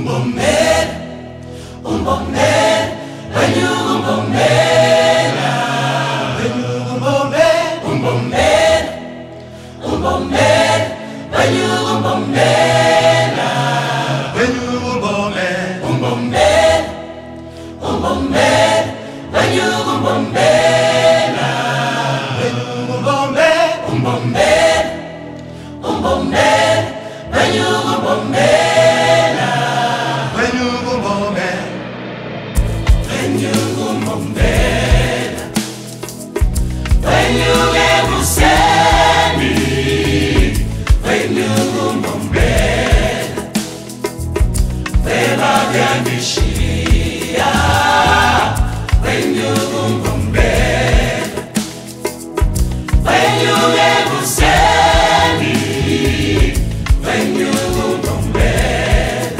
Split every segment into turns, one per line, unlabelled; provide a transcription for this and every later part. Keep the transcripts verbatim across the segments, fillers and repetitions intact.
Umbombela, umbombela, wenyu umbombela, wenyu umbombela, umbombela, umbombela, wenyu umbombela, wenyu umbombela, umbombela, umbombela, wenyu umbombela, wenyu umbombela, umbombela, umbombela, wenyu umbombela. Yandishia, when you umbombela, when you ebuseni, when you umbombela,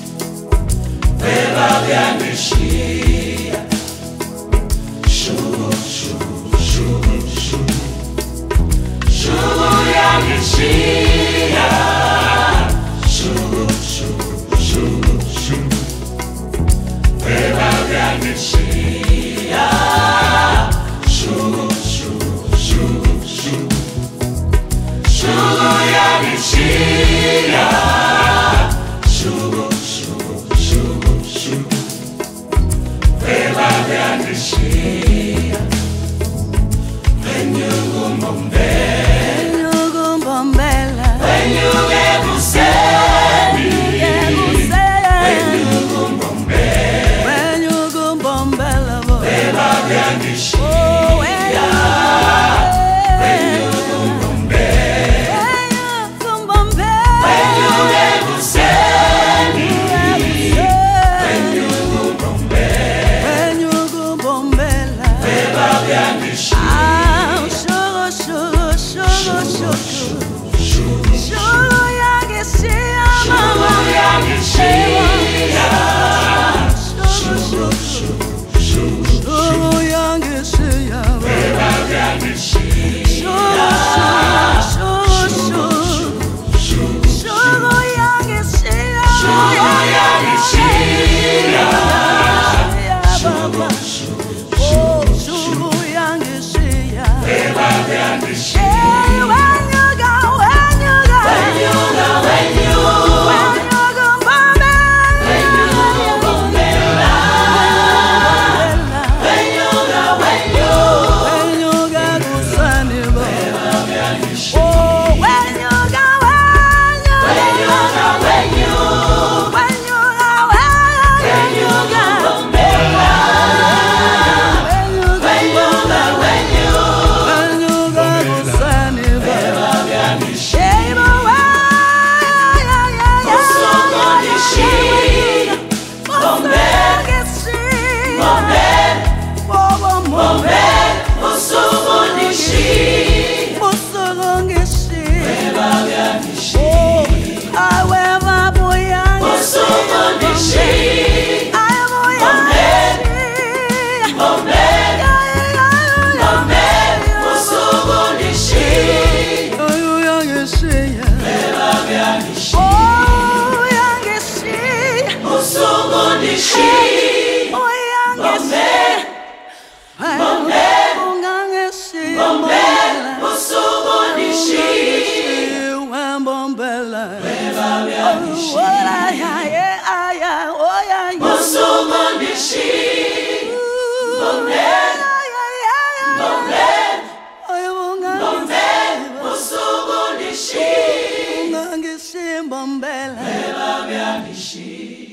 weba yandishia, shu shu shu shu, shu yandishia, shu shu shu shu. Yandishia, shu shu shu shu, shu yandishia, shu shu shu shu, weba yandishia, when you umbombela, when you ebuseni, when you Bombela,